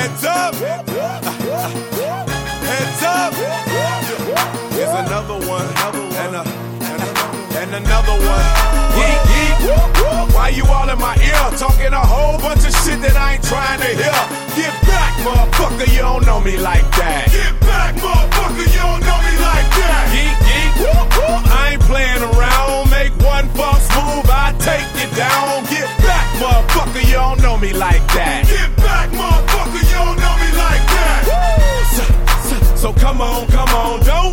Heads up. Heads up. Here's another one. And another one. Yeet, yeet. Why you all in my ear? Talking a whole bunch of shit that I ain't trying to hear. Get back, motherfucker, you don't know me like that. Get back, motherfucker, you don't know me like that. Yeet, yeet. I ain't playing around. Make one false move, I take you down. Get back, motherfucker, you don't know me like that. Get back, motherfucker, you don't know me like that. So come on, don't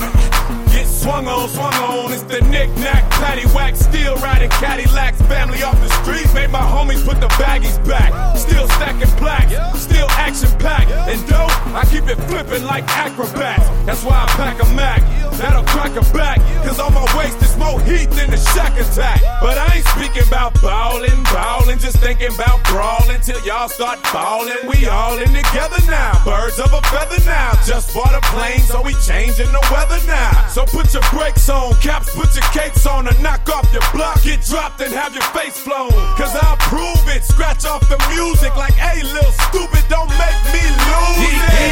get swung on. It's the knick-knack, paddywhack, still riding Cadillacs. Family off the streets, made my homies put the baggies back. Still stacking plaques, still action-packed. And dope, I keep it flipping like acrobats. That's why I pack a Mac, that'll crack a back. Cause on my waist is more heat than the Shack Attack. But I ain't speaking about ballin', just thinking about brawling till y'all start ballin'. We all in together now, birds of a feather now. Just bought a plane, so we changing the weather now. So put your brakes on, caps, put your capes on, and knock off your block. Get dropped and have your face flown. Cause I'll prove it, scratch off the music like, hey, little stupid, don't make me lose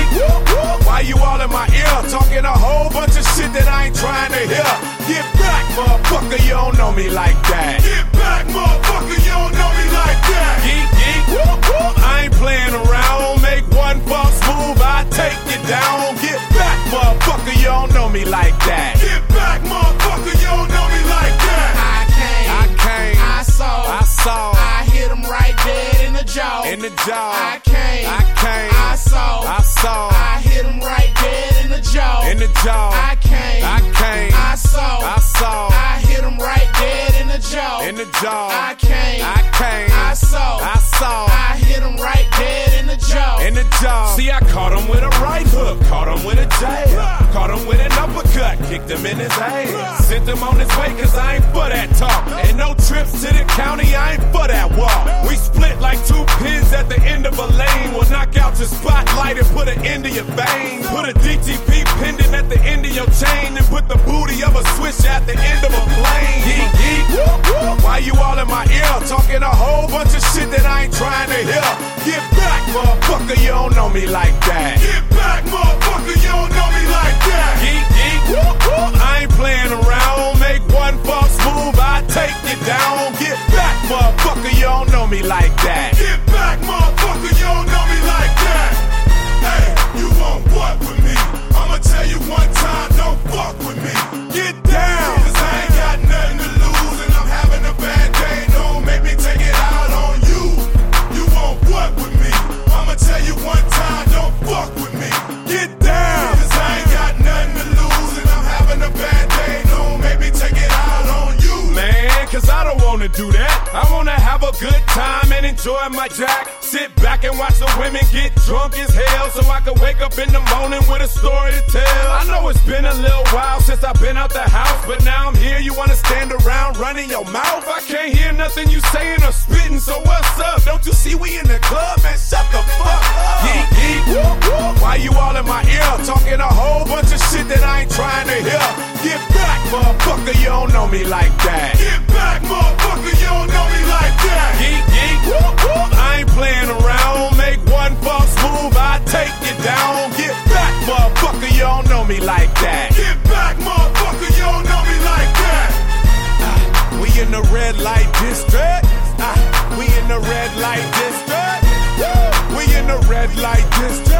it. Why you all in my ear? Talking a whole bunch of shit that I ain't trying to hear. Get back, motherfucker, you don't know me like that. Get back, motherfucker, you don't know me like that. Geek, geek, I ain't playing around. Make one false move, I take you down. Get back, motherfucker, you don't know me like that. Get back, motherfucker, you don't know me like that. I came, I saw, I hit him right dead in the jaw. I came, I saw, I hit him right dead in the jaw. I came, I saw, I hit him right dead in the jaw. I came, I saw, I hit him right dead in the jaw. See, I caught him with a right hook, caught him with a jab, caught him with an uppercut, kicked him in his ass, sent him on his way cause I ain't for that talk. And no trips to the county, I ain't for that walk. We split like two pins at the end of a lane. We'll knock out your spotlight and put an end to your veins. Put a DTP pendant at the end of your chain and put the booty of a switch at the end of a plane. Yeet, yeet. Why you all in my ear? Talking a whole bunch of shit that I ain't trying to hear. Get back, motherfucker, you don't know me like that. Get back, motherfucker, you don't know me like that. Yeet, yeet. I ain't playing around. Make one false move, I take you down. Get back, motherfucker, you don't know me like that. Get back, motherfucker, you don't know me like that. Hey, you want what with me? I'ma tell you one time, don't fuck with me. Get down, cause I ain't got nothing to lose and I'm having a bad day. Don't make me take it out on you. You want what with me? I'ma tell you one time, don't fuck with me. Get down, cause I ain't got nothing to lose and I'm having a bad day. Don't make me take it out on you. Man, cause I don't wanna do that. I wanna have a good time and enjoy my jack. Sit back and watch the women get drunk as hell so I can wake up in the morning with a story to tell. I know it's been a little while since I've been out the house, but now I'm here, you wanna stand around running your mouth? I can't hear nothing you saying or spitting, so what's up? Don't you see we in the club, man? Shut the fuck up. Geek, geek. Why you all in my ear? Talking a whole bunch of shit that I ain't trying to hear. Get back, motherfucker, you don't know me like that. Get back, motherfucker, you don't know me like that. Geek, geek. I ain't playing around. Make one false move, I take you down. Get back, motherfucker, you don't know me like that. Get back, motherfucker, you don't know me like that. We in the red light district. We in the red light district. We in the red light district.